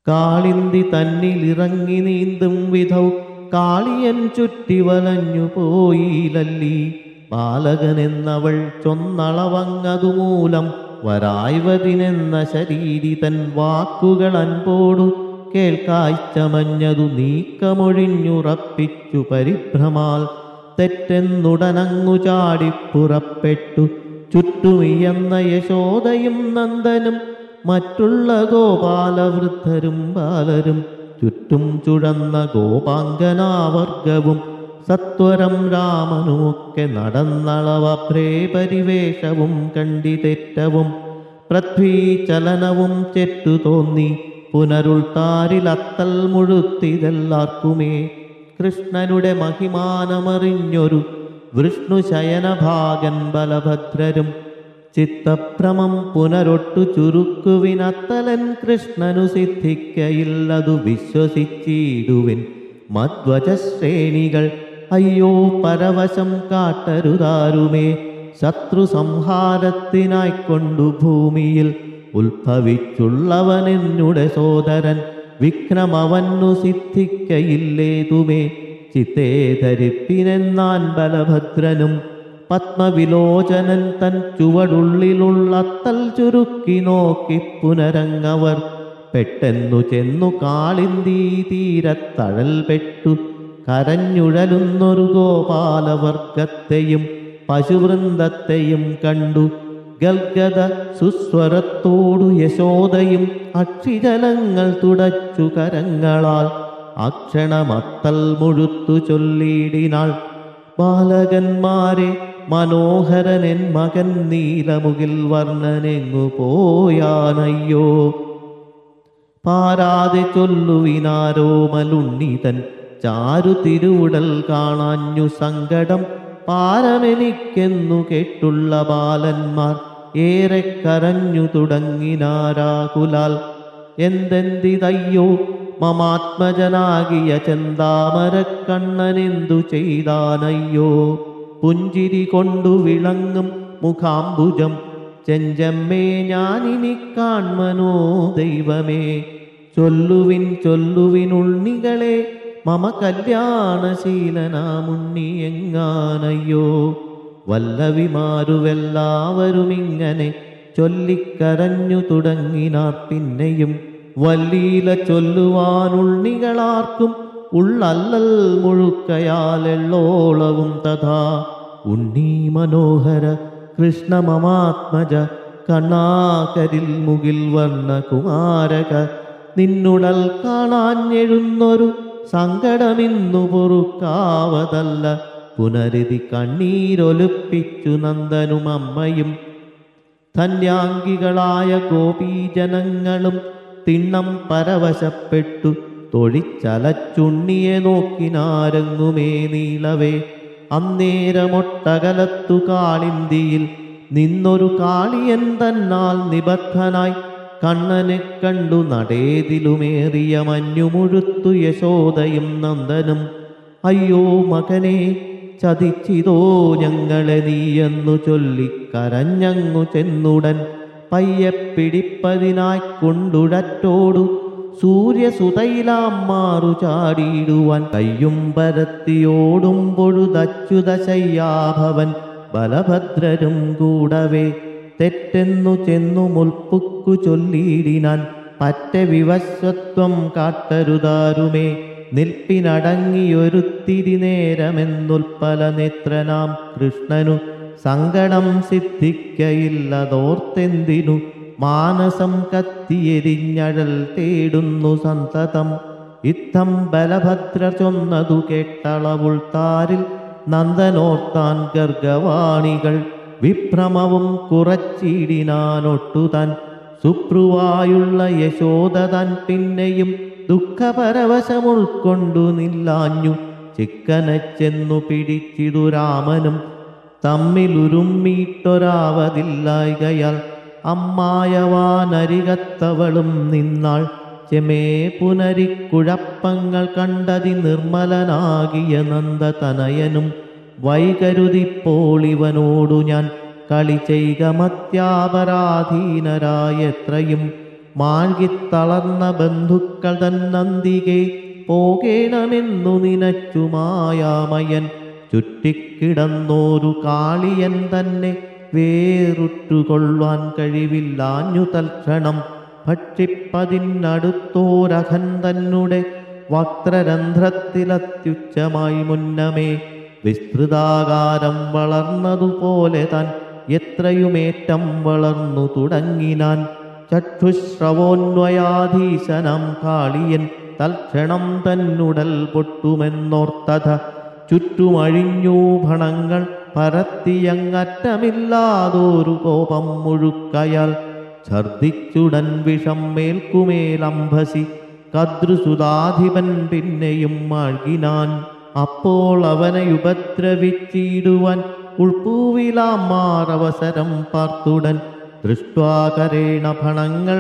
കാളിന്തി തന്നിലിറങ്ങി നീന്തും വിധൗ കാളിയൻ ചുറ്റി വലഞ്ഞു പോയിലല്ലി. ബാലകനെന്നവൾ ചൊന്നളവങ്ങതുമൂലം വരായ്വതിനെന്ന ശരീരി തൻ വാക്കുകൾ അൻപോടു കേൾക്കായ്ച്ചമഞ്ഞതു നീക്കമൊഴിഞ്ഞുറപ്പിച്ചു പരിഭ്രമാൽ. തെറ്റെന്നുടനങ്ങു ചാടിപ്പുറപ്പെട്ടു ചുറ്റുമിയെന്ന യശോദയും നന്ദനും മറ്റുള്ള ഗോപാലവൃദ്ധരും ബാലരും ചുറ്റും ചുഴന്ന ഗോപാംഗനാവർഗവും സത്വരം രാമനുമൊക്കെ നടന്നളവഭ്രേ പരിവേഷവും കണ്ടിതെറ്റവും പൃഥ്വീചലനവും ചെറ്റു തോന്നി പുനരുൾത്താരിലത്തൽ മുഴുത്തിതെല്ലാർക്കുമേ. കൃഷ്ണനുടെ മഹിമാനമറിഞ്ഞൊരു വിഷ്ണുശയനഭാഗൻ ബലഭദ്രരും ചിത്തഭ്രമം പുനരൊട്ടു ചുരുക്കുവിനത്തലൻ കൃഷ്ണനു സിദ്ധിക്കയില്ലതു വിശ്വസിച്ചിടുവിൻ മധ്വജശ്രേണികൾ. അയ്യോ പരവശം കാട്ടരുതാരുമേ, ശത്രു സംഹാരത്തിനായിക്കൊണ്ടു ഭൂമിയിൽ ഉത്ഭവിച്ചുള്ളവനെന്നുടെ സോദരൻ വിഘ്നമവന്നു സിദ്ധിക്കയില്ലേതുമേ. ചിത്തേ ധരിപ്പിനെന്നാൻ ബലഭദ്രനും പത്മവിലോചനൻ തൻ ചുവടുള്ളിലുള്ളത്തൽ ചുരുക്കി നോക്കി പുനരങ്ങവർ പെട്ടെന്നു ചെന്നു കാളിന്തി തീരത്തഴൽപ്പെട്ടു കരഞ്ഞുഴലുന്നൊരു ഗോപാലവർഗത്തെയും പശുവൃന്ദത്തെയും കണ്ടു. ഗൽഗത സുസ്വരത്തോടു യശോദയും അക്ഷിജലങ്ങൾ തുടച്ചു കരങ്ങളാൽ അക്ഷണമത്തൽ മുഴുത്തു ചൊല്ലിയിടിനാൾ. ബാലകന്മാരെ മനോഹരനെൻ മകൻ നീലമുകിൽ വർണ്ണനെങ്ങു പോയാനയ്യോ. പാരാതെ ചൊല്ലുവിനാരോമലുണ്ണിതൻ ചാരു തിരുവുടൽ കാണാഞ്ഞു സങ്കടം പാരമെനിക്കെന്നു കേട്ടുള്ള ബാലന്മാർ ഏറെ കരഞ്ഞു തുടങ്ങിനാരാകുലാൽ. എന്തെന്തിതയ്യോ മമാത്മജനാകിയ ചെന്താമരക്കണ്ണനെന്തു ചെയ്താനയ്യോ. പുഞ്ചിരി കൊണ്ടു വിളങ്ങും മുഖാംബുജം ചെഞ്ചമ്മേ ഞാനിനി കാൺമനോ ദൈവമേ. ചൊല്ലുവിൻ ചൊല്ലുവിനുണ്ണികളെ മമ കല്യാണശീലനാമുണ്ണി എങ്ങാനയ്യോ. വല്ലവിമാരുവെല്ലാവരുമിങ്ങനെ ചൊല്ലിക്കരഞ്ഞു തുടങ്ങിനാർ. പിന്നെയും വല്ലീല ചൊല്ലുവാനുണ്ണികളാർക്കും ഉള്ളല്ലൽ മുഴുക്കയാലെള്ളോളവും തഥാ. ഉണ്ണീ മനോഹര കൃഷ്ണ മമാത്മജ കണ്ണാകരിൽ മുകിൽ വർണ്ണ കുമാരക നിന്നുടൽ കാണാഞ്ഞെഴുന്നൊരു സങ്കടമിന്നു പൊറുക്കാവതല്ല. പുനരിതി കണ്ണീരൊലിപ്പിച്ചു നന്ദനും അമ്മയും ധന്യാംഗികളായ ഗോപീജനങ്ങളും തിണ്ണം പരവശപ്പെട്ടു തൊഴിച്ചലച്ചുണ്ണിയെ നോക്കിനാരങ്ങുമേ നീളവേ. അന്നേരമൊട്ടകലത്തു കാളിന്തിയിൽ നിന്നൊരു കാളിയൻ തന്നാൽ നിബദ്ധനായി കണ്ണനെ കണ്ടു നടേതിലുമേറിയ മഞ്ഞുമുഴുത്തു യശോദയും നന്ദനും. അയ്യോ മകനെ ചതിച്ചിതോ ഞങ്ങളെ നീയെന്നു ചൊല്ലിക്കരഞ്ഞങ്ങു ചെന്നുടൻ പയ്യെ പിടിപ്പതിനായി കൊണ്ടുടറ്റോടു സൂര്യസുതയിലാം മാറു ചാടിയിടുവാൻ കയ്യും പരത്തിയോടും പൊഴുതച്യുതശയ്യാഭവൻ ബലഭദ്രരും കൂടവേ. തെറ്റെന്നു ചെന്നു മുൽപ്പുക്കു ചൊല്ലിയിടിനാൻ പറ്റ വിവസ്വത്വം കാട്ടരുതാരുമേ. നിൽപ്പിനടങ്ങിയൊരുത്തിരി നേരമെന്നുൽപ്പല നേത്രനാം കൃഷ്ണനു സങ്കടം സിദ്ധിക്കയില്ലതോർത്തെന്തിനു മാനസം കത്തിയെരിഞ്ഞഴൽ തേടുന്നു സന്തതം. യുദ്ധം ബലഭദ്ര ചൊന്നതു കേട്ടളവുൾത്താരിൽ നന്ദനോർത്താൻ ഗർഗവാണികൾ വിഭ്രമവും കുറച്ചിടിനാനൊട്ടുതാൻ. സുപ്രുവായുള്ള യശോദതാൻ പിന്നെയും ദുഃഖപരവശമുൾക്കൊണ്ടു നില്ലാഞ്ഞു ചിക്കനച്ചെന്നു പിടിച്ചിതു രാമനും തമ്മിലുരുമ്മിയിട്ടൊരാവതില്ലായ്കയാൽ. അമ്മായവാനരികത്തവളും നിന്നാൾ ചെമേ പുനരിക്കുഴപ്പങ്ങൾ കണ്ടതി നിർമ്മലനാകിയ നന്ദതനയനും വൈകരുതിപ്പോളിവനോടു ഞാൻ കളി ചെയ്ക മത്യാപരാധീനരായെത്രയും മാഴ്കിത്തളർന്ന ബന്ധുക്കൾ തന്നന്തികെ പോകേണമെന്നു നിനച്ചു മായാമയൻ. ചുറ്റിക്കിടന്നോരു കാളിയൻ തന്നെ വേറുറ്റുകൊള്ളുവാൻ കഴിവില്ലാഞ്ഞു തൽക്ഷണം. ഭക്ഷിപ്പതിനടുത്തോരഖൻ തന്നെ വക്രരന്ധ്രത്തിലത്യുച്ചമായി മുന്നമേ വിസ്തൃതാകാരം വളർന്നതുപോലെ താൻ എത്രയുമേറ്റം വളർന്നു തുടങ്ങിനാൻ. ചക്ഷുശ്രവോന്വയാധീശനം കാളിയൻ തൽക്ഷണം തന്നുടൽ പൊട്ടുമെന്നോർത്തത. ചുറ്റുമഴിഞ്ഞു ഭണങ്ങൾ പരത്തിയങ്ങറ്റമില്ലാതൊരു കോപം മുഴുക്കയാൽ. ഛർദിച്ചുടൻ വിഷം മേൽക്കുമേലംഭസി കദ്രുസുതാധിപൻ പിന്നെയും മാഴ്കിനാൻ. അപ്പോൾ അവനെ ഉപദ്രവിച്ചിടുവാൻ ഉൾപ്പൂവിലാമാറവസരം പാർത്തുടൻ. ദൃഷ്ട്വാകരേണ ഭണങ്ങൾ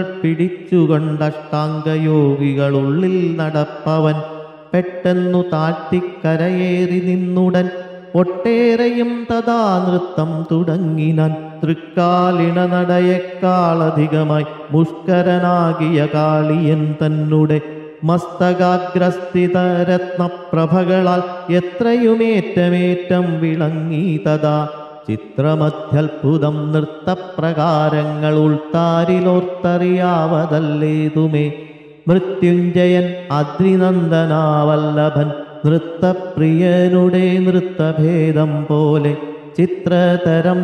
പിടിച്ചുകൊണ്ടഷ്ടാംഗയോഗികളുള്ളിൽ നടപ്പവൻ പെട്ടെന്നു താഴ്ത്തിക്കരയേറി നിന്നുടൻ. ഒട്ടേറെയും തഥാ നൃത്തം തുടങ്ങിനാൻ. തൃക്കാലിണ നടയേക്കാളധികമായി മുഷ്കരനാകിയ കാളിയൻ തന്നെ മസ്തകാഗ്രസ്ഥിത രത്നപ്രഭകളാൽ എത്രയുമേറ്റമേറ്റം വിളങ്ങി തഥാ. ചിത്രമത്യത്ഭുതം നൃത്തപ്രകാരങ്ങൾ ഉൾത്താരിലോർത്തറിയാവതല്ലേതുമേ. മൃത്യുഞ്ജയൻ അദ്രിനന്ദനാവല്ലഭൻ നൃത്തപ്രിയനുടെ നൃത്തഭേദം പോലെ ചിത്രതരം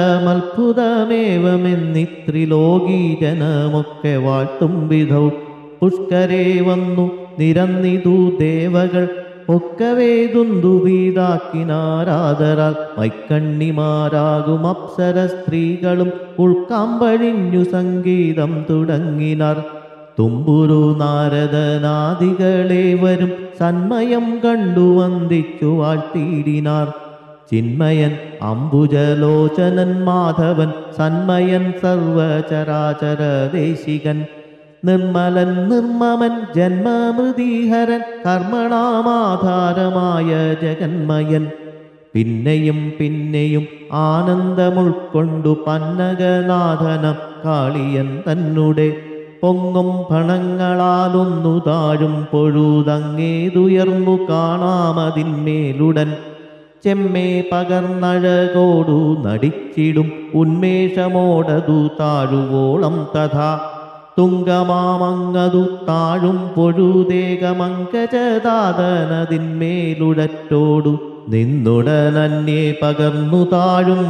പരമത്ഭുതമേവമെന്നിത്രിലോകീജനമൊക്കെ വാഴ്ത്തും വിധൗ. പുഷ്കരേ വന്നു നിരന്നിതു ദേവകൾ ഒക്കവേ ദുന്ദുഭീതാക്കിനാരാദരാൽ. മൈക്കണ്ണിമാരാകും അപ്സര സ്ത്രീകളും ഉൾക്കാമ്പഴിഞ്ഞു സംഗീതം തുടങ്ങിനാർ. തുമ്പുരു നാരദനാദികളേവരും സന്മയം കണ്ടു വന്ദിച്ചു വാഴ്ത്തിയിടിനാർ. ചിന്മയൻ അംബുജലോചനൻ മാധവൻ സന്മയൻ സർവചരാചര ദേശികൻ. നിർമ്മലൻ നിർമ്മമൻ ജന്മമൃതിഹരൻ കർമ്മണാമാധാരമായ ജഗന്മയൻ. പിന്നെയും പിന്നെയും ആനന്ദമുൾക്കൊണ്ടു പന്നഗനാഥനം കാളിയൻ തന്നെ പൊങ്ങും ഭണങ്ങളാലൊന്നു താഴും പൊഴുതങ്ങേതുയർന്നു കാണാമതിന്മേലുടൻ. ചെമ്മേ പകർന്നഴകോടു നടിച്ചിടും ഉന്മേഷമോടതു താഴുവോളം തഥാ. തുങ്കമാമങ്ങതു താഴും പൊഴുതേകമങ്കജദാതനതിന്മേലുടറ്റോടു നിന്നുടനന്യേ പകർന്നു താഴും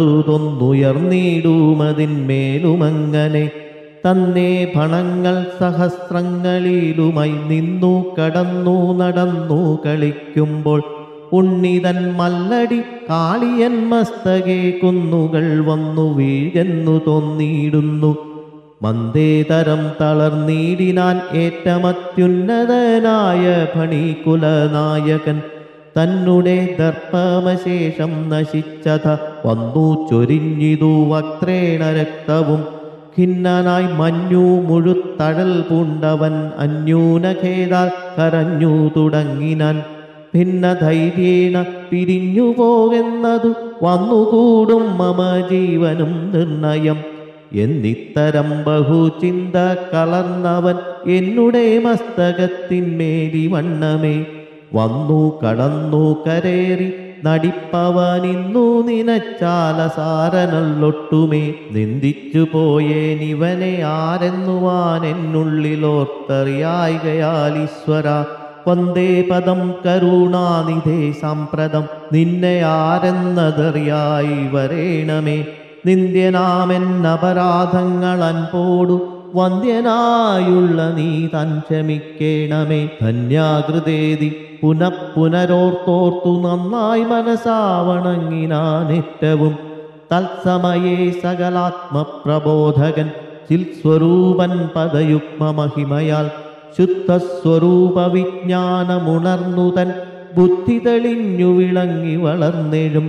പൊഴുതൊന്നുയർന്നിടുമതിന്മേലുമങ്ങനെ. തന്നെ ഭണങ്ങൾ സഹസ്രങ്ങളിലുമായി നിന്നു കടന്നു നടന്നു കളിക്കുമ്പോൾ ഉണ്ണിതൻ മല്ലടി കാളിയൻ മസ്തകേ കുന്നുകൾ വന്നു വീഴെന്നു തോന്നിയിടുന്നു. മന്ദേതരം തളർന്നീടിനാൻ ഏറ്റമത്യുന്നതനായ ഫണികുലനായകൻ. തന്നെ ദർപ്പമശേഷം നശിച്ചത വന്നു ചൊരിഞ്ഞിതു വക്രേണ രക്തവും. ഖിന്നനായി മഞ്ഞു മുഴുത്തഴൽ പൂണ്ടവൻ അന്യൂനഖേദാൽ കരഞ്ഞു തുടങ്ങിനാൻ. ഭിന്നധൈര്യേണ പിരിഞ്ഞു പോകെന്നതു വന്നുകൂടും മമ ജീവനും നിർണയം. എന്നിത്തരം ബഹുചിന്ത കലർന്നവൻ എന്നുടെ മസ്തകത്തിന്മേലി വണ്ണമേ വന്നു കടന്നു കരേറി നടിപ്പവനിന്നു നിനച്ചാലസാരനല്ലൊട്ടുമേ. നിന്ദിച്ചു പോയേനിവനെ ആരെന്നുവാൻ എന്നുള്ളിലോർത്തറിയായികയാൽ ഈശ്വര വന്ദേ പദം കരുണാനിധേ സാമ്പ്രദം. നിന്നെ ആരെന്നതറിയായി വരേണമേ. നിന്ദ്യനാമെന്നപരാധങ്ങൾ അൻപോടു വന്ധ്യനായുള്ള നീ താൻ ക്ഷമിക്കേണമേ. ധന്യാകൃതേതി പുനഃപുനരോർത്തോർത്തു നന്നായി മനസാവണങ്ങിനാനേറ്റവും. തത്സമയേ സകലാത്മപ്രബോധകൻ ചിൽസ്വരൂപൻ പദയുഗ്മമഹിമയാൽ ശുദ്ധസ്വരൂപ വിജ്ഞാനമുണർന്നു തൻ ബുദ്ധി തെളിഞ്ഞു വിളങ്ങി വളർന്നെഴും.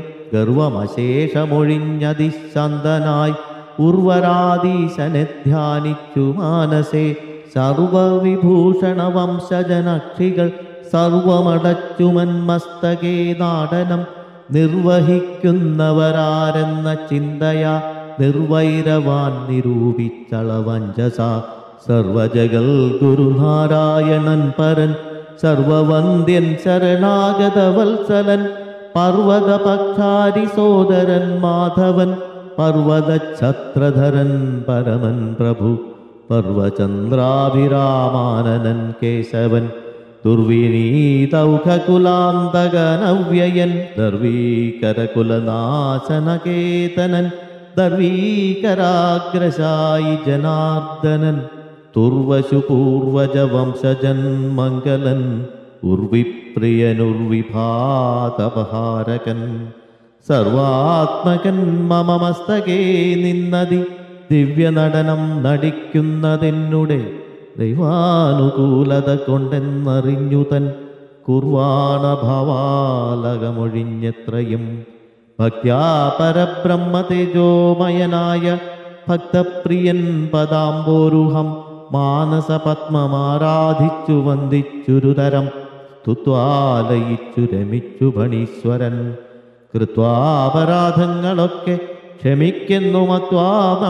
ഗർവമശേഷമൊഴിഞ്ഞതിശാന്തനായി ഉർവരാധീശനെ ധ്യാനിച്ചു മാനസേ. സർവവിഭൂഷണ വംശജനക്ഷികൾ സർവമടച്ചുമന്മസ്തകേ നാടനം നിർവഹിക്കുന്നവരാരെന്ന ചിന്തയാ നിർവൈരവാൻ നിരൂപിച്ചളവഞ്ചസ. സർവജഗൽ ഗുരുനാരായണൻ പരൻ സർവവന്ദ്യൻ ശരണാഗതവത്സലൻ പർവതപക്ഷാരി സോദരൻ മാധവൻ പർവതഛത്രധരൻ പരമൻ പ്രഭു പർവചന്ദ്രാഭിരാമാനനൻ കേശവൻ ദുർവിനീതൗഖകുലാന്തകനവ്യയൻ ദർവീകരകുലനാശനകേതനൻ ദർവീകരാഗ്രശായി ജനാർദ്ദനൻ തുർവശുപൂർവജവംശജൻ മംഗലൻ ഉർവിപ്രിയനുർവിഭാതപഹാരകൻ സർവാത്മകൻ മമ മസ്തകേ നിന്നതി ദിവ്യനടനം നടിക്കുന്നതെന്നുടെ ദൈവാനുകൂലത കൊണ്ടെന്നറിഞ്ഞുതൻ കുർവാണഭവാലകമൊഴിഞ്ഞെത്രയും ഭക്ത്യാ പരബ്രഹ്മതേജോമയനായ ഭക്തപ്രിയൻ പദാംബോരുഹം മാനസപത്മമാരാധിച്ചു വന്ദിച്ചുരുതരം സ്തുത്വാലയിച്ചു രമിച്ചു ഭണീശ്വരൻ കൃത്വാപരാധങ്ങളൊക്കെ ക്ഷമിക്കുന്നു മത്വാ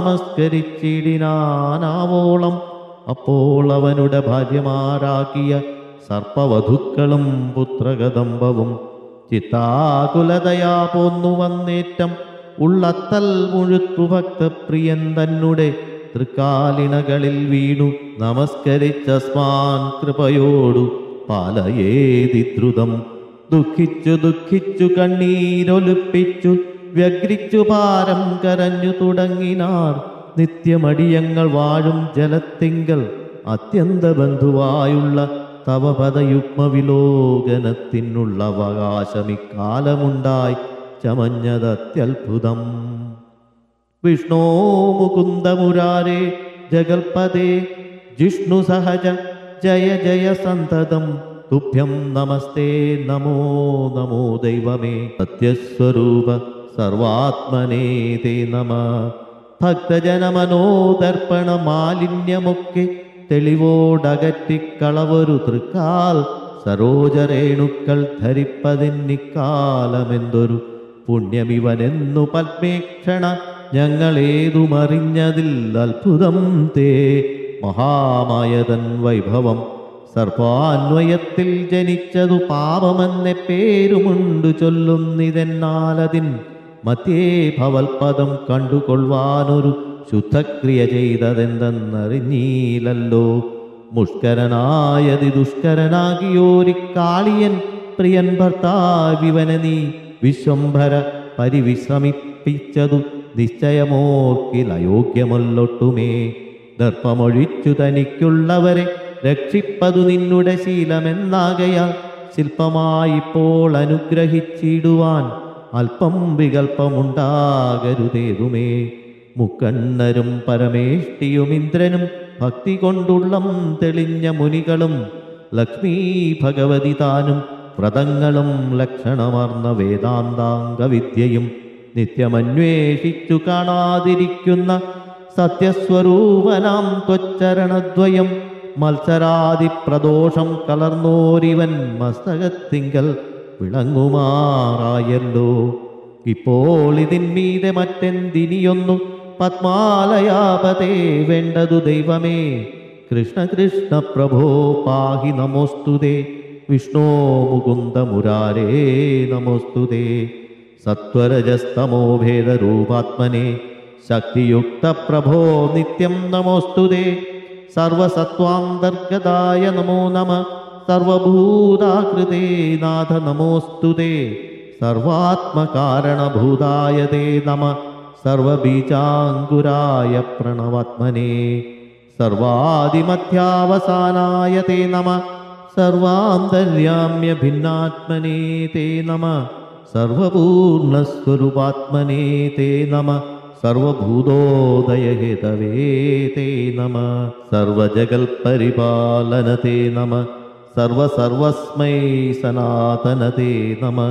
നമസ്കരിച്ചിടിനാനാവോളം അപ്പോൾ അവനുടെ ഭാര്യമാരാക്കിയ സർപ്പവധുക്കളും പുത്രകദംബവും ചിത്താകുലതയാ പോന്നു വന്നേറ്റം ഉള്ളത്തൽ മുഴുത്തു ഭക്തപ്രിയൻ തന്നെ തൃക്കാലിണകളിൽ വീണു നമസ്കരിച്ചസ്മാൻ കൃപയോടു പാലയേതിദ്രുതം ദുഃഖിച്ചു ദുഃഖിച്ചു കണ്ണീരൊലിപ്പിച്ചു വ്യഗ്രിച്ചു ഭാരം കരഞ്ഞു തുടങ്ങിനാർ നിത്യമടിയങ്ങൾ വാഴും ജലത്തിങ്കൽ അത്യന്ത ബന്ധുവായുള്ള തവ പദയുഗ്മവിലോകനത്തിനുള്ള അവകാശമിക്കാലമുണ്ടായി ചമഞ്ഞതത്യത്ഭുതം. വിഷ്ണോ മുകുന്ദമുരാരേ ജഗൽപദേ ജിഷ്ണു സഹജ ജയ ജയ സന്തതം തുഭ്യം നമസ്തേ നമോ നമോ ദൈവമേ സത്യസ്വരൂപ സർവാത്മനേ തേ നമഃ. ഭക്തജനമനോദർപ്പണ മാലിന്യമൊക്കെ തെളിവോടകറ്റിക്കളവൊരു തൃക്കാൽ സരോജരേണുക്കൾ ധരിപ്പതിന്നിക്കാലമെന്തൊരു പുണ്യമിവനെന്നു പത്മേക്ഷണ ഞങ്ങളേതുമറിഞ്ഞതിൽ അത്ഭുതം തേ. മഹാമായതൻ വൈഭവം സർപ്പാന്വയത്തിൽ ജനിച്ചതു പാപമെന്ന പേരുമുണ്ടു ചൊല്ലുന്നിതെന്നാലതിൻ മധ്യേ ഭവൽപദം കണ്ടുകൊള്ളുവാനൊരു ശുദ്ധക്രിയ ചെയ്തതെന്തെന്നറിഞ്ഞീലല്ലോ. മുഷ്കരനായതി ദുഷ്കരനാകിയോരിക്കാളിയൻ പ്രിയൻ ഭർത്താവിവനെ നീ വിശ്വംഭര പരിവിശ്രമിപ്പിച്ചതു നിശ്ചയമോർക്കിലയോഗ്യമല്ലൊട്ടുമേ. ദർപ്പമൊഴിച്ചു തനിക്കുള്ളവരെ രക്ഷിപ്പതു നിന്നുടെ ശീലമെന്നാകയാൽ ശില്പമായിപ്പോൾ അനുഗ്രഹിച്ചിടുവാൻ അല്പം വികൽപ്പമുണ്ടാകരുതേതുമേ. മുക്കണ്ണരും പരമേഷ്ടിയും ഇന്ദ്രനും ഭക്തി കൊണ്ടുള്ളം തെളിഞ്ഞ മുനികളും ലക്ഷ്മീ ഭഗവതി താനും വ്രതങ്ങളും ലക്ഷണമർന്ന വേദാന്താംഗവിദ്യയും നിത്യമന്വേഷിച്ചു കാണാതിരിക്കുന്ന സത്യസ്വരൂപനാം ത്വച്ചരണദ്വയം മത്സരാദിപ്രദോഷം കലർന്നോരിവൻ മസ്തകത്തിങ്കൽ വിളങ്ങുമാറായല്ലോ. ഇപ്പോൾ ഇതിന്മീതെ മറ്റെന്തിനിയൊന്നു പത്മാലയാപതേ വേണ്ടതു ദൈവമേ. കൃഷ്ണ കൃഷ്ണ പ്രഭോ പാഹി നമോസ്തുതേ. വിഷ്ണോ മുകുന്ദ മുരാരേ നമോസ്തുതേ. സത്വരജസ്തമോ ഭേദരൂപാത്മനെ ശക്തിയുക്ത പ്രഭോ നിത്യം നമോസ്തുതേ. സർവസത്വാന്തർഗതായ നമോ നമഃ. സർവഭൂതാകൃതേ നാഥ നമോസ്തുതേ. സർവാത്മകാരണഭൂതായ തേ നമഃ. സർവബീജാങ്കുരായ പ്രണവാത്മനേ. സർവാദിമധ്യാവസാനായ തേ നമഃ. സർവാന്തര്യാമ്യ ഭിന്നാത്മനേ തേ നമഃ. സർവപൂർണസ്വരൂപാത്മനേ തേ നമഃ. സർവഭൂതോദയഹേതവേ തേ നമഃ. സർവജഗൽപരിപാലന തേ നമഃ. സർവസർവസ്മൈ സനാതന തേ നമഃ.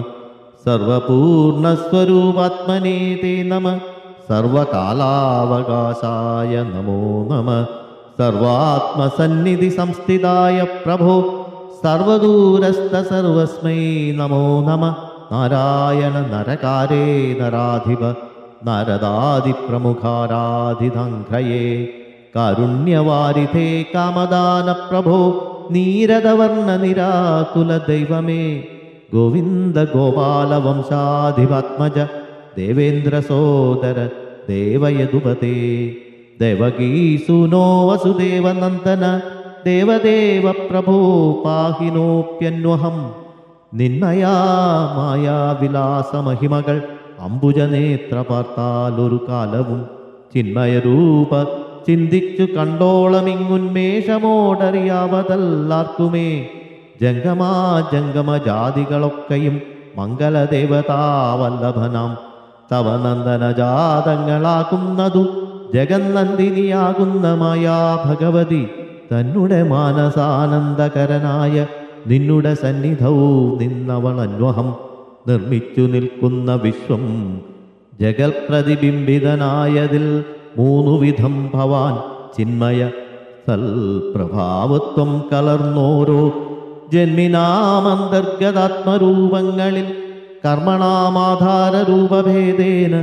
സർവപൂർണസ്വരൂപാത്മനേ തേ നമഃ. സർവകാലാവകാശായ നമോ നമഃ. സർവാത്മസന്നിധി സംസ്ഥിതായ പ്രഭോ സർവദൂരസ്ഥ സർവസ്മൈ നമോ നമഃ. നാരായണ നരകാരേ നരാധിപ നാരദാദിപ്രമുഖാരാധിതഘ്രയേ കാരുണ്യവാരിധേ കാമദാന പ്രഭോ നീരദവർണ്ണ നിരാകുല ദൈവമേ ഗോവിന്ദ ഗോപാല വംശാധിപത്മജ ദേവേന്ദ്ര സോദര ദേവയദുപതേ ദേവകീസൂനോ വസുദേവനന്ദന ദേവദേവ പ്രഭോ പാഹിനോപ്യന്വഹം നിന്മയാ മായാവിലാസമഹിമകൾ അംബുജനേത്ര പാർത്താലൊരു കാലവും ചിന്മയരൂപ ചിന്തിച്ചു കണ്ടോളമിങ്ങുന്മേഷമോടറിയാവതല്ലാർക്കുമേ ജംഗമജാതികളൊക്കെയും മംഗളദേവതാവല്ലഭനാം തവ നന്ദനജാതങ്ങളാകുന്നതു ജഗന്നന്ദിനിയാകുന്ന മായാ ഭഗവതി തന്നെ മാനസാനന്ദകരനായ നിന്നുടെ സന്നിധവും നിന്നവളന്വഹം നിർമ്മിച്ചു നിൽക്കുന്ന വിശ്വം ജഗൽപ്രതിബിംബിതനായതിൽ മൂന്നു വിധം ഭവാൻ ചിന്മയ സൽപ്രഭാവത്വം കലർന്നോരോ ജന്മിനാമന്തർഗതാത്മരൂപങ്ങളിൽ കർമ്മണാമാധാരരൂപഭേദേന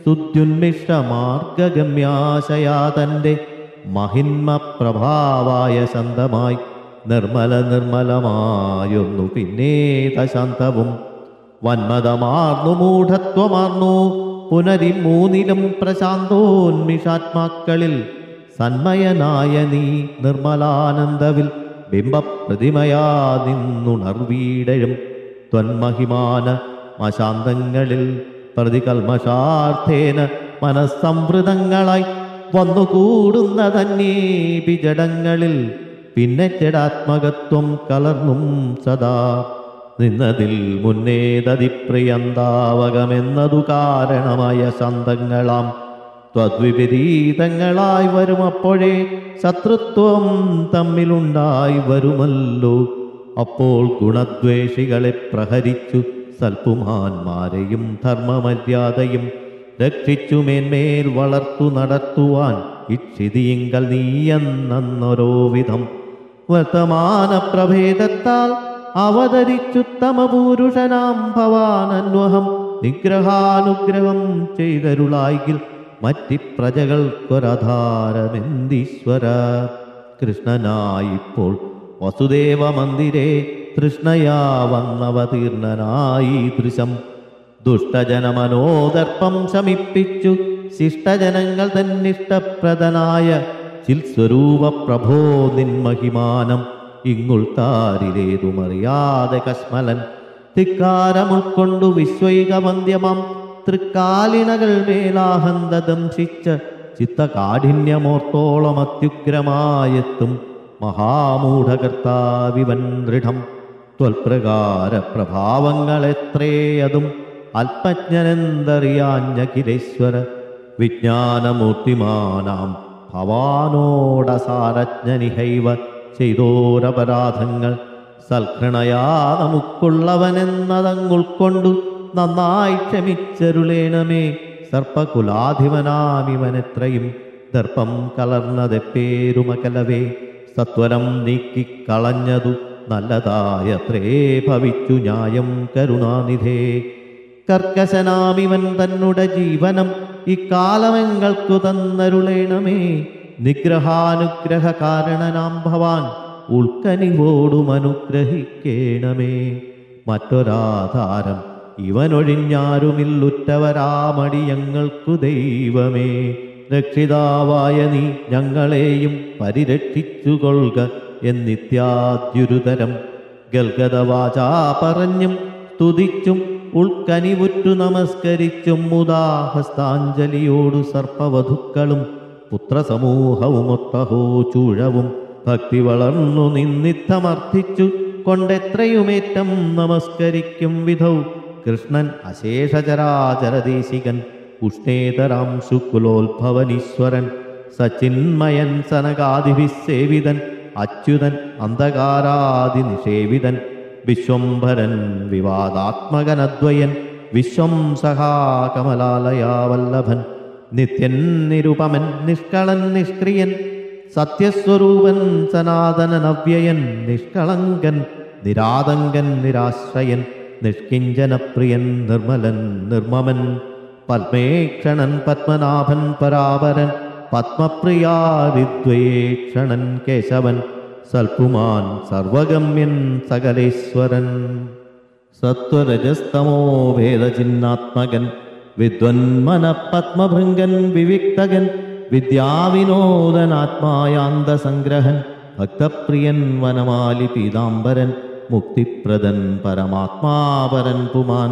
സുദ്യുന്മിഷ്ടമാർഗഗമ്യാശയാ തൻ്റെ മഹിന്മ പ്രഭാവായ ശാന്തമായി നിർമ്മലമായൊന്നു പിന്നേത ശാന്തവും വന്മതമാർന്നു മൂഢത്വമാർന്നു പുനരിമൂന്നിലും പ്രശാന്തോന്മിഷാത്മാക്കളിൽ സന്മയനായ നീ നിർമ്മലാനന്ദവിൽ ബിംബപ്രതിമയാ നിന്നുണർവീടഴും ത്വന്മഹിമാന അശാന്തങ്ങളിൽ പ്രതികൽമഷാർത്ഥേന മനസ്സംവൃതങ്ങളായി വന്നുകൂടുന്ന തന്നേ പിജടങ്ങളിൽ പിന്നെ ജഡാത്മകത്വം കലർന്നും സദാ നിന്നതിൽ മുന്നേതതിപ്രിയന്താവകമെന്നതു കാരണമായ ശാന്തങ്ങളാം ത്വദ്വിപരീതങ്ങളായി വരുമപ്പോഴേ ശത്രുത്വം തമ്മിലുണ്ടായി വരുമല്ലോ. അപ്പോൾ ഗുണദ്വേഷികളെ പ്രഹരിച്ചു സൽപുമാന്മാരെയും ധർമ്മമര്യാദയും രക്ഷിച്ചു മേന്മേൽ വളർത്തു നടത്തുവാൻ ഇക്ഷിതിയിങ്കൽ നീയെന്നോരോ വിധം വർത്തമാന പ്രഭേദത്താൽ അവതരിച്ചുത്തമപൂരുഷനാം ഭവാനന്വഹം നിഗ്രഹാനുഗ്രഹം ചെയ്തരുളായിൽ മറ്റി പ്രജകൾക്കൊരധാരമെന്തീശ്വര. കൃഷ്ണനായിപ്പോൾ വസുദേവ മന്ദിരേ തൃഷ്ണയാ വന്നവതീർണനായി ദൃശം ദുഷ്ടജനമനോദർപ്പം ശമിപ്പിച്ചു ശിഷ്ടജനങ്ങൾ തന്നിഷ്ടപ്രദനായ ചിൽസ്വരൂപ പ്രഭോ നിന്മഹിമാനം ഇങ്ങുൾത്താരിലേതുമറിയാതെ കശ്മലൻ ധിക്കാരമുൾക്കൊണ്ടു വിശ്വൈകവന്ദ്യമാം തൃക്കാലിണകൾ മേലാഹന്ത ദംശിച്ച ചിത്തകാഠിന്യമോർത്തോളം അത്യുഗ്രമായെത്തും മഹാമൂഢകർത്താവിവൻ ദൃഢം. ത്വൽപ്രകാര പ്രഭാവങ്ങളെത്രേയതും അല്പജ്ഞനെന്തറിയാഞ്ഞഖിലേശ്വര. വിജ്ഞാനമൂർത്തിമാനാം ഭവാനോടസാരജ്ഞനിഹൈവ ചെയ്തോരപരാധങ്ങൾ സൽകൃണയാ നമുക്കുള്ളവനെന്നതങ്ങുൾക്കൊണ്ടു നന്നായി ക്ഷമിച്ചരുളേണമേ. സർപ്പകുലാധിപനാമിവനെത്രയും ദർപ്പം കലർന്നതെപ്പേരുമകലവേ സത്വരം നീക്കിക്കളഞ്ഞതു നല്ലതായത്രേ ഭവിച്ചു ന്യായം കരുണാനിധേ. കർക്കശനാമിവൻ തന്നുടെ ജീവനം ഇക്കാലമെങ്ങൾക്കു തന്നരുളേണമേ. നിഗ്രഹാനുഗ്രഹ കാരണനാം ഭവാൻ ഉൾക്കനിവോടുമനുഗ്രഹിക്കേണമേ. മറ്റൊരാധാരം ഇവനൊഴിഞ്ഞാരുമില്ലുറ്റവരാമടിയങ്ങൾക്കു ദൈവമേ. രക്ഷിതാവായ നീ ഞങ്ങളെയും പരിരക്ഷിച്ചുകൊള്ളുക എന്നിത്യാദ്യുരുതരം ഗൽഗതവാചാ പറഞ്ഞും സ്തുതിച്ചും ഉൾക്കനിവുറ്റു നമസ്കരിച്ചും മുദാഹസ്താഞ്ജലിയോടു സർപ്പവധുക്കളും പുത്രസമൂഹവുമൊത്തഹോ ചൂഴവും ഭക്തി വളർന്നു നിന്നിത്തമർത്ഥിച്ചു കൊണ്ടെത്രയുമേറ്റം നമസ്കരിക്കും വിധൗ കൃഷ്ണൻ അശേഷചരാചരദേശികൻ ഉഷ്ണേതരാം ശുക്കുലോത്ഭവനീശ്വരൻ സച്ചിന്മയൻ സനകാദിഭിസേവിതൻ അച്യുതൻ അന്ധകാരാദിനിഷേവിതൻ വിശ്വംഭരൻ വിവാദാത്മകനദ്വയൻ വിശ്വം സഹാകമലാലയാവല്ലഭൻ നിത്യൻ നിരുപമൻ നിഷ്കളൻ നിഷ്ക്രിയൻ സത്യസ്വരൂപൻ സനാതനനവ്യയൻ നിഷ്കളങ്കൻ നിരാതങ്കൻ നിരാശ്രയൻ നിഷ്കിഞ്ചനപ്രിയൻ നിർമ്മലൻ നിർമ്മമൻ പത്മേക്ഷണൻ പത്മനാഭൻ പരാപരൻ പത്മപ്രിയാരിദ്വയേക്ഷണൻ കേശവൻ സൽപുമാൻ സർവഗമ്യൻ സകലേശ്വരൻ. സത്വരജസ്തമോ ഭേദചിന്നാത്മകൻ വിദ്വന്മന പത്മഭൃംഗൻ വിവിക്തകൻ വിദ്യാവിനോദനാത്മായാന്തസംഗ്രഹൻ ഭക്തപ്രിയൻ വനമാലി പീതാംബരൻ മുക്തിപ്രദൻ പരമാത്മാപരൻ പുമാൻ.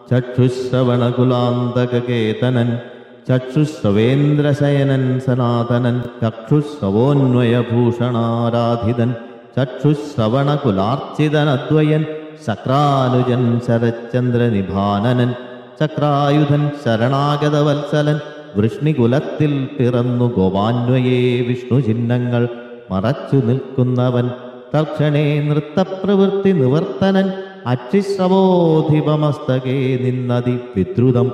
ചക്ഷുശ്രവണകുലാന്തകേതനൻ ചക്ഷുശ്രവേന്ദ്രശയനൻ സനാതനൻ ചക്ഷുശ്രവോന്വയഭൂഷണാരാധിതൻ ചക്ഷുശ്രവണകുലാർച്ചിതനദ്വയൻ ശക്രാനുജൻ ശരചന്ദ്രനിഭാനനൻ ചക്രായുധൻ ശരണാഗതവത്സലൻ വൃഷ്ണികുലത്തിൽ പിറന്നു ഗോവാന്വയേ വിഷ്ണുചിഹ്നങ്ങൾ മറച്ചു നിൽക്കുന്നവൻ തർക്ഷണേ നൃത്തപ്രവൃത്തി നിവർത്തനൻ അക്ഷിശ്രവോധിപമസ്തകേ നിന്നതി വിദ്രുതം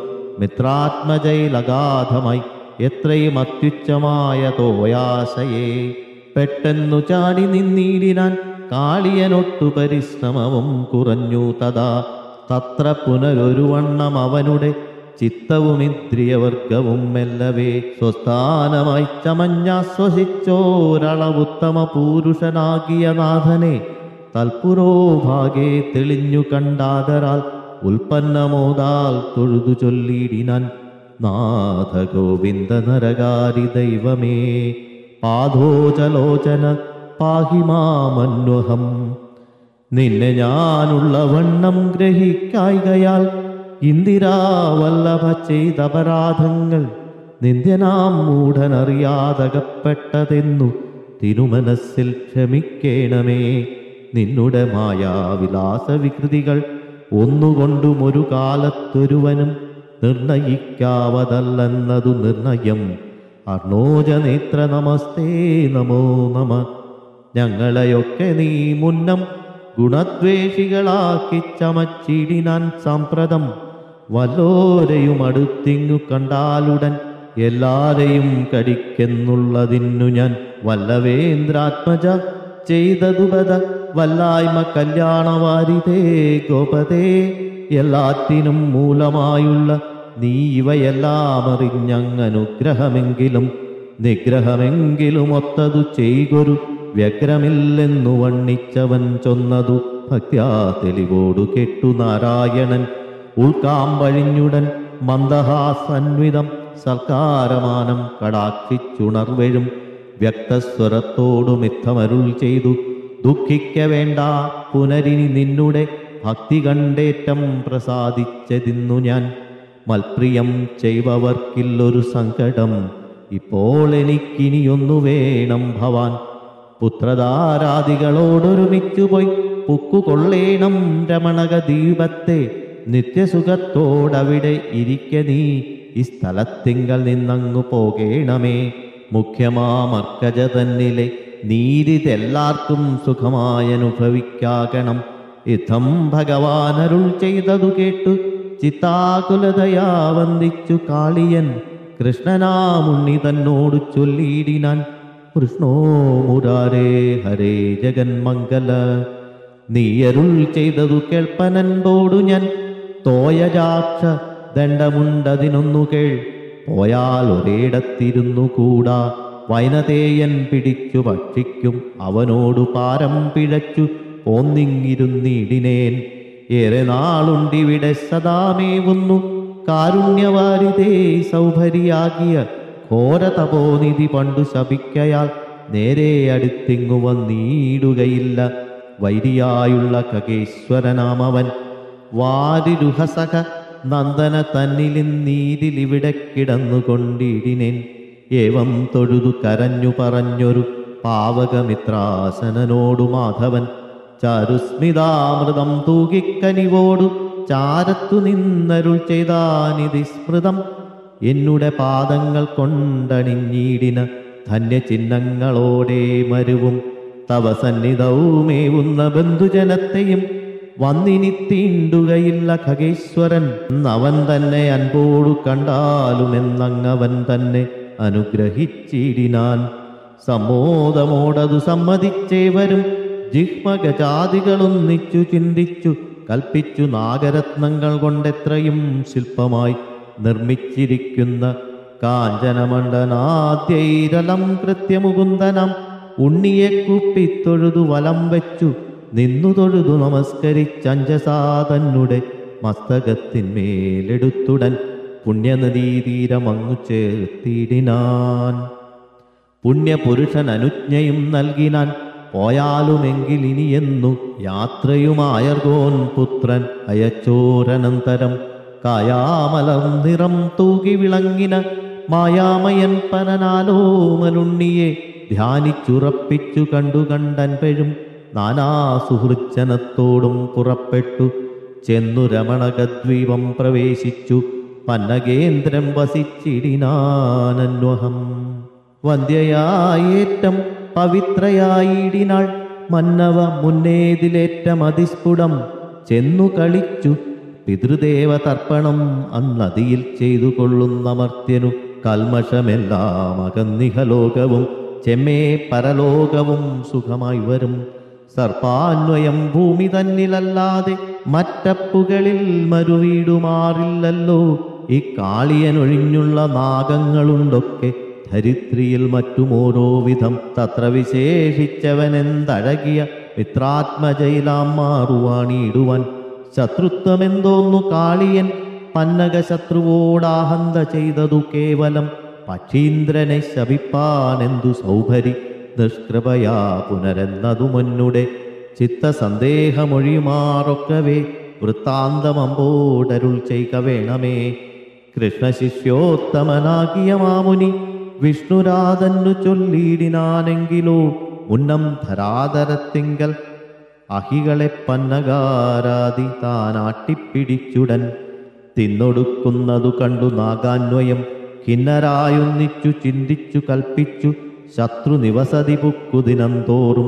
മിത്രാത്മജൈലഗാധമായി എത്രയും അത്യുച്ചമായ തോയാശയേ. പെട്ടെന്നു ചാടി നിന്നീടിനാൻ കാളിയനൊട്ടു പരിശ്രമവും കുറഞ്ഞു തഥാ തത്ര പുനരൊരു വണ്ണം അവനുടെ ചിത്തവുമിന്ദ്രിയവർഗവും മെല്ലവേ സ്വസ്ഥാനമായി ചമഞ്ഞാശ്വസിച്ചോരളവുത്തമ പൂരുഷനാകിയ നാഥനെ തൽപുരോഭാഗേ തെളിഞ്ഞു കണ്ടാദരാൽ ഉൽപ്പന്നമോദാൽ തൊഴുതു ചൊല്ലിടിനാൻ. നാഥ ഗോവിന്ദ നരകാരി ദൈവമേ പാദോചലോചന പാഹി മാമന്വഹം. നിന്നെ ഞാനുള്ള വണ്ണം ഗ്രഹിക്കായികയാൽ ഇന്ദിരാവല്ലഭ ചെയ്തപരാധങ്ങൾ നിന്ദ്യനാം മൂഢനറിയാതകപ്പെട്ടതെന്നു തിരുമനസ്സിൽ ക്ഷമിക്കേണമേ. നിന്നുടെ മായാവിലാസവികൃതികൾ ഒന്നുകൊണ്ടും ഒരു കാലത്തൊരുവനും നിർണയിക്കാവതല്ലെന്നതു നിർണയം. അർണോജനേത്ര നമസ്തേ നമോ നമ. ഞങ്ങളെയൊക്കെ നീ മുന്നം ഗുണദ്വേഷികളാക്കി ചമച്ചിടിനാൻ സാമ്പ്രതം. വല്ലോരെയും അടുത്തിങ്ങു കണ്ടാലുടൻ എല്ലാരെയും കടിക്കെന്നുള്ളതിന്നു ഞാൻ വല്ലവേന്ദ്രാത്മജ ചെയ്തതുപത വല്ലായ്മ കല്യാണവാരിതേ ഗോപതേ. എല്ലാത്തിനും മൂലമായുള്ള നീ ഇവയെല്ലാം അറിഞ്ഞങ്ങനുഗ്രഹമെങ്കിലും നിഗ്രഹമെങ്കിലും ഒത്തതു ചെയ്തൊരു വ്യഗ്രമില്ലെന്നു വണ്ണിച്ചവൻ ചൊന്നതു ഭക്ത്യാ തെളിവോടു കേട്ടു നാരായണൻ. ഉൾക്കാമ്പഴിഞ്ഞുടൻ മന്ദഹാസന്വിതം സൽക്കാരമാനം കടാക്ഷിച്ചുണർവെഴും വ്യക്തസ്വരത്തോടു മിഥമരുൾ ചെയ്തു ദുഃഖിക്ക വേണ്ട പുനരിനി നിന്നുടെ ഭക്തി കണ്ടേറ്റം പ്രസാദിച്ചതിന്നു ഞാൻ. മൽപ്രിയം ചെയ്വവർക്കില്ലൊരു സങ്കടം ഇപ്പോൾ എനിക്കിനിയൊന്നു വേണം ഭവാൻ. പുത്രധാരാദികളോടൊരുമിച്ചുപോയി പുക്കുകൊള്ളേണം രമണക ദീപത്തെ. നിത്യസുഖത്തോടവിടെ ഇരിക്ക നീ ഈ സ്ഥലത്തിങ്കൽ നിന്നങ്ങു പോകേണമേ. മുഖ്യമാമർക്കജ തന്നിലെ നീരിതെല്ലാവർക്കും സുഖമായനുഭവിക്കാകണം. ഇത്തം ഭഗവാനരുൾ ചെയ്തതു കേട്ടു ചിത്താകുലതയാ വന്ദിച്ചു കാളിയൻ കൃഷ്ണനാമുണ്ണി തന്നോടു ചൊല്ലിയിടിനാൻ. കൃഷ്ണോ മുരാരേ ഹരേ ജഗന്മംഗല. നീയരുൾ ചെയ്തതു കേൾപ്പനൻപോടു ഞാൻ തോയജാക്ഷ ദണ്ഡമുണ്ടതിനൊന്നു കേൾ. പോയാൽ ഒരേടത്തിരുന്നു കൂടാ വൈനതേയൻ പിടിച്ചു ഭക്ഷിക്കും അവനോടു പാരം പിഴച്ചു പോന്നിങ്ങിരുന്നിടിനേൻ. ഏറെ നാളുണ്ടിവിടെ സദാമേവുന്നു കാരുണ്യവാരിതേ സൗഭരിയാകിയ ഘോരതപോനിധി പണ്ടു ശപിക്കയാൽ നേരെ അടുത്തിങ്ങു വന്നിടുകയില്ല. വൈരിയായുള്ള ഖഗേശ്വരനാമവൻ വാരിരുഹസഖ നന്ദന തന്നിലിന്നീരിലിവിടെ കിടന്നുകൊണ്ടിടിനേൻ. ഏവം തൊഴുതു കരഞ്ഞു പറഞ്ഞൊരു പാവകമിത്രാസനനോടു മാധവൻ ചാരുസ്മിതാമൃതം തൂകിക്കനിവോടു ചാരത്തു നിന്നരുൾ ചെയ്താനിതി സ്മൃതം. എന്നുടെ പാദങ്ങൾ കൊണ്ടണിഞ്ഞീടിന ധന്യചിഹ്നങ്ങളോടെ മരുവും തവ സന്നിധവുമേവുന്ന ബന്ധുജനത്തെയും വന്നിനി തീണ്ടുകയില്ല ഖഗേശ്വരൻ. അവൻ തന്നെ അൻപോടു കണ്ടാലുമെന്നങ്ങവൻ തന്നെ അനുഗ്രഹിച്ചിടിനാൻ. സമ്മോദമോടതു സമ്മതിച്ചേവരും ജിഹ്മഗജാതികളൊന്നിച്ചു ചിന്തിച്ചു കൽപ്പിച്ചു നാഗരത്നങ്ങൾ കൊണ്ടെത്രയും ശില്പമായി നിർമ്മിച്ചിരിക്കുന്ന കാഞ്ചനമണ്ഡനാദ്യൈരലം കൃത്യമുകുന്ദനം ഉണ്ണിയെ കുപ്പിത്തൊഴുതു വലം വെച്ചു നിന്നു തൊഴുതു നമസ്കരിച്ചഞ്ചസാ തന്നുടെ മസ്തകത്തിന്മേലെടുത്തുടൻ പുണ്യനദീതീരമങ്ങു ചേർത്തിടിനാൻ. പുണ്യപുരുഷൻ അനുജ്ഞയും നൽകിനാൻ പോയാലുമെങ്കിലിനിയെന്നു യാത്രയുമായർഗോൻ പുത്രൻ അയച്ചോരനന്തരം കായാമലർ നിറം തൂകി വിളങ്ങിന മായാമയൻ പരനാലോമലുണ്ണിയെ ധ്യാനിച്ചുറപ്പിച്ചു കണ്ടു കണ്ടൻപെഴും നാനാ സുഹൃജ്ജനത്തോടും പുറപ്പെട്ടു ചെന്നു രമണകദ്വീപം പ്രവേശിച്ചു പന്നകേന്ദ്രം വസിച്ചിടിനാനന്വഹം. വന്ധ്യയായേറ്റം പവിത്രയായിടിനാൾ മന്നവ മുന്നേതിലേറ്റം അതിസ്ഫുടം ചെന്നു കളിച്ചു പിതൃദേവതർപ്പണം അന്നതിയിൽ ചെയ്തു കൊള്ളുന്നമർത്യനു കൽമഷമെല്ലാം അകന്നിഹലോകവും ചെമ്മേ പരലോകവും സുഖമായി വരും. സർപ്പാന്വയം ഭൂമി തന്നിലല്ലാതെ മറ്റപ്പുകളിൽ മരുവീടുമാറില്ലല്ലോ. ഈ കാളിയനൊഴിഞ്ഞുള്ള നാഗങ്ങളുണ്ടൊക്കെ ധരിത്രിയിൽ മറ്റുമോരോ വിധം. തത്ര വിശേഷിച്ചവനെന്തഴകിയ മിത്രാത്മജയിലാം മാറുവാണിടുവാൻ. ശത്രുത്വമെന്തോന്നു കാളിയൻ പന്നക ശത്രുവോടാഹന്ത ചെയ്തതു കേവലം. പക്ഷീന്ദ്രനെ ശപിപ്പാനെന്തു സൗഭരി നിഷ്കൃപയാ പുനരെന്നതു മുന്നുടെ. ചിത്തസന്ദേഹമൊഴിയുമാറൊക്കവേ വൃത്താന്തമമ്പോടരുൾ ചെയ്ക വേണമേ. കൃഷ്ണശിഷ്യോത്തമനാകിയ മാമുനി വിഷ്ണുരാധന്നു ചൊല്ലിയിടിനാനെങ്കിലോ ഉന്നം ധരാതരത്തിങ്കൽ അഹികളെ പന്നകാരാതി താനാട്ടിപ്പിടിച്ചുടൻ. തിന്നൊടുക്കുന്നതു കണ്ടു നാഗാന്വയം ഖിന്നരായൊന്നിച്ചു ചിന്തിച്ചു കൽപ്പിച്ചു ശത്രു നിവസതി പുക്കുദിനം തോറും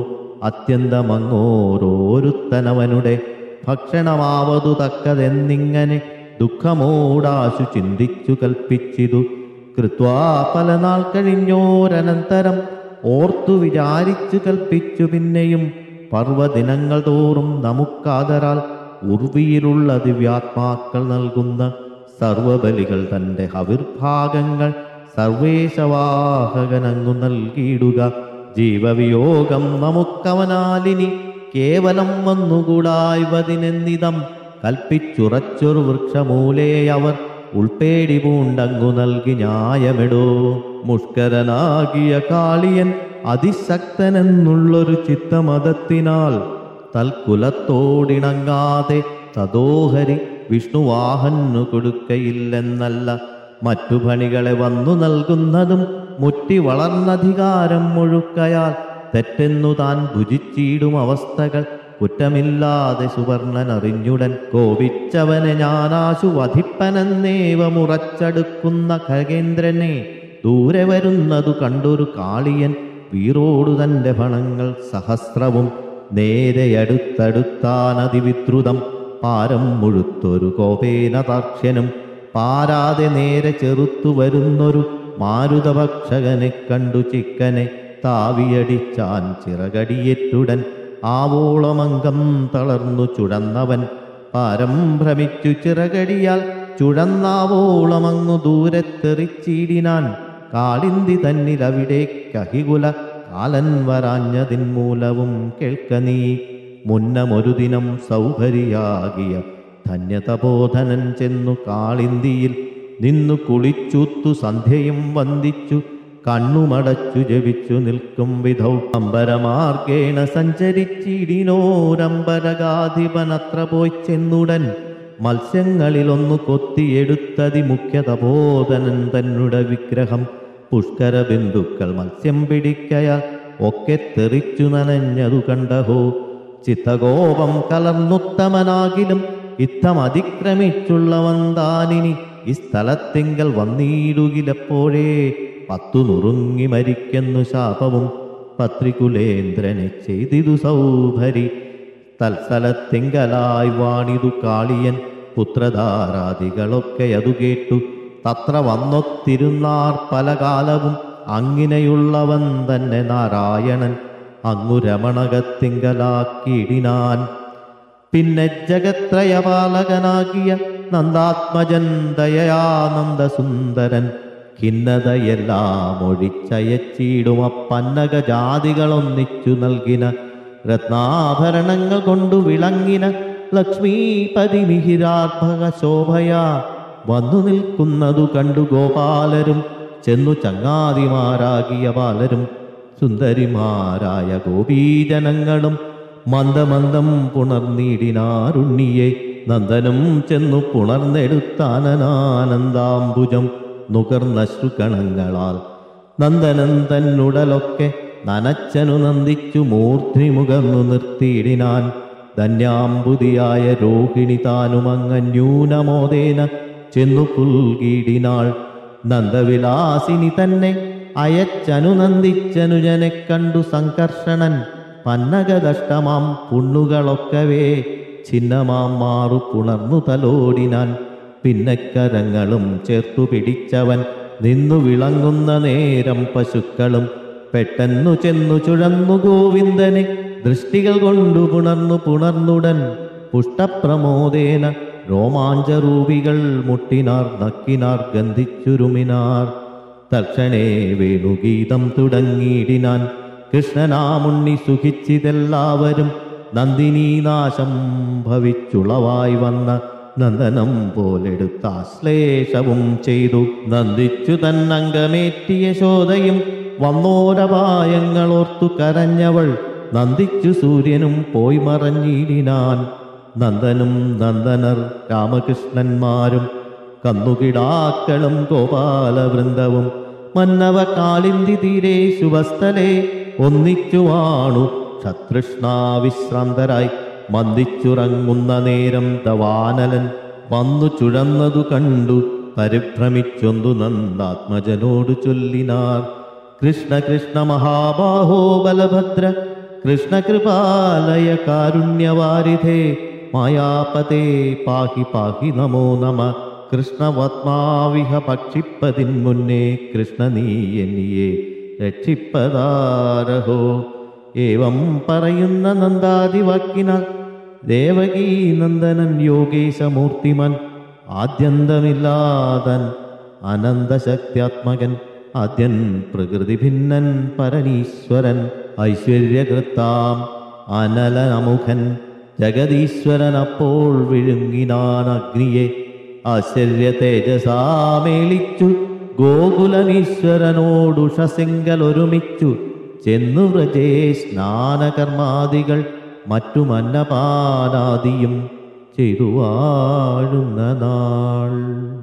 അത്യന്തമങ്ങോരോരുത്തനവനുടെ ഭക്ഷണമാവതു തക്കതെന്നിങ്ങനെ ദുഃഖമോടാശു ചിന്തിച്ചു കൽപ്പിച്ചിതു. കൃത്വാ പല നാൾ കഴിഞ്ഞോരനന്തരം ഓർത്തു വിചാരിച്ചു കൽപ്പിച്ചു പിന്നെയും പർവ്വദിനങ്ങൾ തോറും നമുക്കാദരാൽ ഉർവിയിലുള്ള ദിവ്യാത്മാക്കൾ നൽകുന്ന സർവബലികൾ തൻ്റെ ഹവിർഭാഗങ്ങൾ സർവേശവാഹകനങ്ങു നൽകിയിടുക. ജീവവിയോഗം നമുക്കവനാലിനി കേവലം വന്നുകൂടായ്വതിനെന്നിതം കൽപ്പിച്ചുറച്ചൊരു വൃക്ഷമൂലേ അവർ ഉൾപ്പേടി പൂണ്ടങ്ങു നൽകി ന്യായമെടോ. മുഷ്കരനാകിയ കാളിയൻ അതിശക്തനെന്നുള്ളൊരു ചിത്തമതത്തിനാൽ തൽക്കുലത്തോടിണങ്ങാതെ തദോഹരി വിഷ്ണുവാഹന്നു കൊടുക്കയില്ലെന്നല്ല. മറ്റു പണികളെ വന്നു നൽകുന്നതും മുറ്റി വളർന്നധികാരം മുഴുക്കയാൽ തെറ്റെന്നു താൻ ഭുജിച്ചിടും അവസ്ഥകൾ കുറ്റമില്ലാതെ സുവർണനറിഞ്ഞുടൻ. കോപിച്ചവനെ ഞാനാശു വധിപ്പനെന്നേവമുറച്ചടുക്കുന്ന ഖഗേന്ദ്രനെ ദൂരെ വരുന്നതു കണ്ടൊരു കാളിയൻ വീറോടു തൻ്റെ ഫണങ്ങൾ സഹസ്രവും നേരെയടുത്തടുത്താനതിവിദ്രുതം. പാരം മുഴുത്തൊരു കോപേന താക്ഷ്യനും പാരാതെ നേരെ ചെറുത്തു വരുന്നൊരു മാരുതഭക്ഷകനെ കണ്ടു ചിക്കനെ താവിയടിച്ചാൻ ചിറകടിയേറ്റുടൻ. ആവോളമംഗം തളർന്നു ചുഴന്നവൻ പാരം ഭ്രമിച്ചു ചിറകടിയാൽ ചുഴന്നാവോളമങ്ങു ദൂരത്തെറിച്ചിടിനാൻ. കാളിന്തി തന്നിലവിടേക്കഹികുല കാലൻ വരാഞ്ഞതിൻ മൂലവും കേൾക്ക നീ. മുന്നമൊരു ദിനം സൗഭരിയാകിയ ധന്യതബോധനൻ ചെന്നു കാളിന്തിയിൽ നിന്നു കുളിച്ചൂത്തു സന്ധ്യയും വന്ദിച്ചു കണ്ണുമടച്ചു ജപിച്ചു നിൽക്കും വിധൗ. അമ്പരമാർഗേണ സഞ്ചരിച്ചിടിനോരമ്പരകാധിപനത്ര പോയി ചെന്നുടൻ മത്സ്യങ്ങളിലൊന്നു കൊത്തിയെടുത്തതി മുഖ്യതബോധനൻ തന്നുടെ വിഗ്രഹം. പുഷ്കര ബിന്ദുക്കൾ മത്സ്യം പിടിക്കയാൽ ഒക്കെ തെറിച്ചു നനഞ്ഞതു കണ്ടഹോ. ചിത്തകോപം കലർന്നുത്തമനാകിലും ഇത്തമതിക്രമിച്ചുള്ളവൻ താനിനി ഈ സ്ഥലത്തിങ്കൽ വന്നിടുകിലെപ്പോഴേ 10 നുറുങ്ങി മരിക്കുന്നു ശാപവും. പത്രികുലേന്ദ്രനെ ചെയ്തിതു സൗഭരി തൽസ്ഥലത്തിങ്കലായി വാണിതു കാളിയൻ. പുത്രധാരാദികളൊക്കെ അതു കേട്ടു തത്ര വന്നൊത്തിരുന്നാർ പല കാലവും. അങ്ങിനെയുള്ളവൻ തന്നെ നാരായണൻ അങ്ങു രമണകത്തിങ്കലാക്കിയിടിനാൻ. പിന്നെ ജഗത്രയപാലകനാകിയ നന്ദാത്മജൻ ദയയാനന്ദസുന്ദരൻ ഖിന്നതയെല്ലാം ഒഴിച്ചയച്ചിടും അപ്പന്നക ജാതികളൊന്നിച്ചു നൽകിന രത്നാഭരണങ്ങൾ കൊണ്ടു വിളങ്ങിന ലക്ഷ്മീപതി മിഹിരാർഭക ശോഭയാ വന്നു നിൽക്കുന്നതു കണ്ടു ഗോപാലരും ചെന്നു ചങ്ങാതിമാരാകിയ ബാലരും സുന്ദരിമാരായ ഗോപീജനങ്ങളും മന്ദമന്ദം പുണർനീടിനാരുണ്ണിയെ നന്ദനും ചെന്നു പുണർന്നെടുത്താനനാനന്ദാംബുജം നുകർന്നശ്രുകണങ്ങളാൽ നന്ദനൻ തന്നുടലൊക്കെ നനച്ചനു നന്ദിച്ചു മൂർധ്നിമുകർന്നു നിർത്തിയിടിനാൻ ധന്യാംബുതിയായ രോഹിണി താനുമങ്ങന്യൂനമോദേന ചെന്നു പുൽകിടിനാൾ നന്ദവിലാസിനി തന്നെ അയച്ചനുനന്ദിച്ചനുജനെ കണ്ടു സംകർഷണൻ പന്നകദഷ്ടമാം പുണ്ണുകളൊക്കവേ ഛിന്നമാം മാറു പുണർന്നു തലോടിനാൻ പിന്നക്കരങ്ങളും ചേർത്തു പിടിച്ചവൻ നിന്നു വിളങ്ങുന്ന നേരം പശുക്കളും പെട്ടെന്നു ചെന്നു ചുഴന്നു ഗോവിന്ദനെ ദൃഷ്ടികൾ കൊണ്ടു പുണർന്നുടൻ പുഷ്ടപ്രമോദേന രോമാഞ്ചരൂപികൾ മുട്ടിനാർ നക്കിനാർ ഗന്ധിച്ചുരുമിനാർ തക്ഷണേ വേണുഗീതം തുടങ്ങിയിടിനാൻ കൃഷ്ണനാമുണ്ണി സുഖിച്ചിതെല്ലാവരും നന്ദിനീനാശം ഭവിച്ചുളവായി വന്ന നന്ദനം പോലെടുത്ത ആശ്ലേഷവും ചെയ്തു നന്ദിച്ചു തന്നംഗമേറ്റിയ ശോധയും വന്നോരപായങ്ങളോർത്തു കരഞ്ഞവൾ നന്ദിച്ചു സൂര്യനും പോയി മറഞ്ഞിടിനാൻ നന്ദനും നന്ദനർ രാമകൃഷ്ണന്മാരും കന്നുകിടാക്കളും ഗോപാലവൃന്ദവും മന്നവ കാളിന്തി തീരെ ശുഭസ്ഥലേ ഒന്നിച്ചു വാണു ശതൃഷ്ണാവിശ്രാന്തരായി മന്ദിച്ചുറങ്ങുന്ന നേരം ദവാനലൻ വന്നു ചുഴന്നതു കണ്ടു പരിഭ്രമിച്ചൊന്നു നന്ദാത്മജനോട് ചൊല്ലിനാർ കൃഷ്ണ കൃഷ്ണ മഹാബാഹോ ബലഭദ്ര കൃഷ്ണ കൃപാലയ കാരുണ്യവാരിധേ മായാപതേ പാഹി പാഹി നമോ നമ കൃഷ്ണവത്മാവിഹ ഭക്ഷിപ്പതിൻ മുന്നേ കൃഷ്ണ നീ എന്നിയെ രക്ഷിപ്പതാരഹോ ഏവം പറയുന്ന നന്ദാദിവാക്കിനാൽ ദേവകീ നന്ദനൻ യോഗേശമൂർത്തിമൻ ആദ്യന്തമില്ലാതൻ അനന്തശക്ത്യാത്മകൻ ആദ്യൻ പ്രകൃതി ഭിന്നൻ പരനീശ്വരൻ ഐശ്വര്യകൃത്താം അനലനമുഖൻ ജഗദീശ്വരൻ അപ്പോൾ വിഴുങ്ങിനാൻ അഗ്നിയെ ആശ്ചര്യ തേജസാമേളിച്ചു ഗോകുലമീശ്വരനോടുഷസിങ്കലൊരുമിച്ചു ചെന്നു വ്രജേ സ്നാനകർമാദികൾ മറ്റു മന്നപാനാദിയും ചെയ്തു വാഴുന്ന നാൾ.